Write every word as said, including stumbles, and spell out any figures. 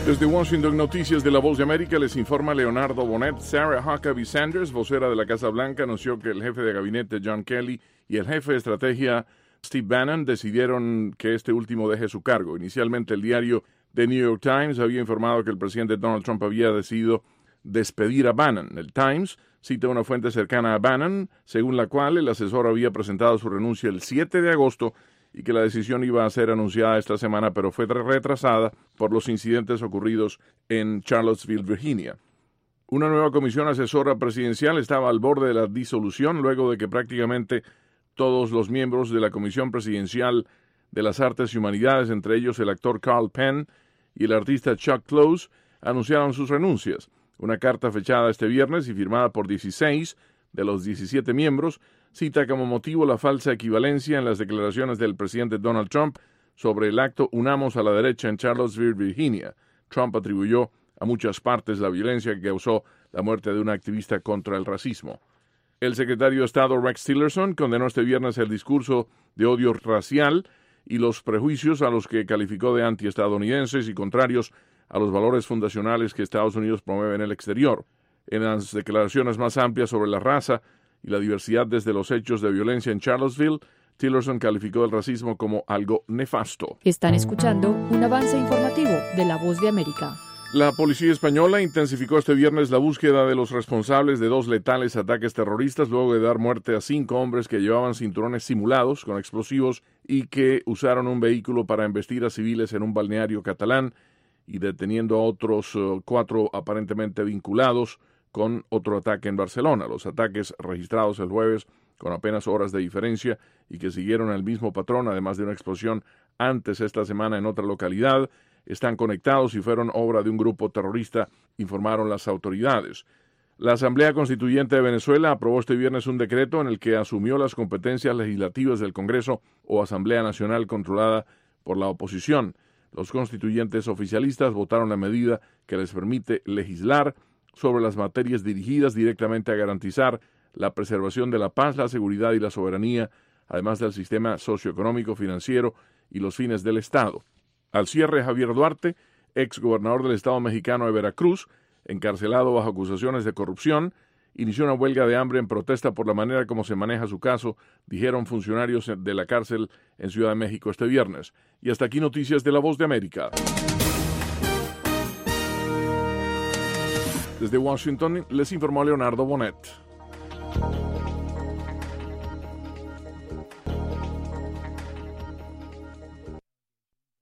Desde Washington, Noticias de la Voz de América, les informa Leonardo Bonet. Sarah Huckabee Sanders, vocera de la Casa Blanca, anunció que el jefe de gabinete John Kelly y el jefe de estrategia Steve Bannon decidieron que este último deje su cargo. Inicialmente, el diario The New York Times había informado que el presidente Donald Trump había decidido despedir a Bannon. El Times cita una fuente cercana a Bannon, según la cual el asesor había presentado su renuncia el siete de agosto y que la decisión iba a ser anunciada esta semana, pero fue retrasada por los incidentes ocurridos en Charlottesville, Virginia. Una nueva comisión asesora presidencial estaba al borde de la disolución luego de que prácticamente todos los miembros de la Comisión Presidencial de las Artes y Humanidades, entre ellos el actor Carl Penn y el artista Chuck Close, anunciaron sus renuncias. Una carta fechada este viernes y firmada por dieciséis de los diecisiete miembros cita como motivo la falsa equivalencia en las declaraciones del presidente Donald Trump sobre el acto Unamos a la Derecha en Charlottesville, Virginia. Trump atribuyó a muchas partes la violencia que causó la muerte de una activista contra el racismo. El secretario de Estado Rex Tillerson condenó este viernes el discurso de odio racial y los prejuicios a los que calificó de antiestadounidenses y contrarios a los valores fundacionales que Estados Unidos promueve en el exterior. En las declaraciones más amplias sobre la raza y la diversidad desde los hechos de violencia en Charlottesville, Tillerson calificó el racismo como algo nefasto. Están escuchando un avance informativo de La Voz de América. La policía española intensificó este viernes la búsqueda de los responsables de dos letales ataques terroristas luego de dar muerte a cinco hombres que llevaban cinturones simulados con explosivos y que usaron un vehículo para embestir a civiles en un balneario catalán y deteniendo a otros uh, cuatro aparentemente vinculados con otro ataque en Barcelona. Los ataques registrados el jueves con apenas horas de diferencia y que siguieron el mismo patrón, además de una explosión antes esta semana en otra localidad, están conectados y fueron obra de un grupo terrorista, informaron las autoridades. La Asamblea Constituyente de Venezuela aprobó este viernes un decreto en el que asumió las competencias legislativas del Congreso o Asamblea Nacional controlada por la oposición. Los constituyentes oficialistas votaron la medida que les permite legislar sobre las materias dirigidas directamente a garantizar la preservación de la paz, la seguridad y la soberanía, además del sistema socioeconómico, financiero y los fines del Estado. Al cierre, Javier Duarte, ex gobernador del Estado mexicano de Veracruz, encarcelado bajo acusaciones de corrupción, inició una huelga de hambre en protesta por la manera como se maneja su caso, dijeron funcionarios de la cárcel en Ciudad de México este viernes. Y hasta aquí Noticias de la Voz de América. Desde Washington les informó Leonardo Bonet.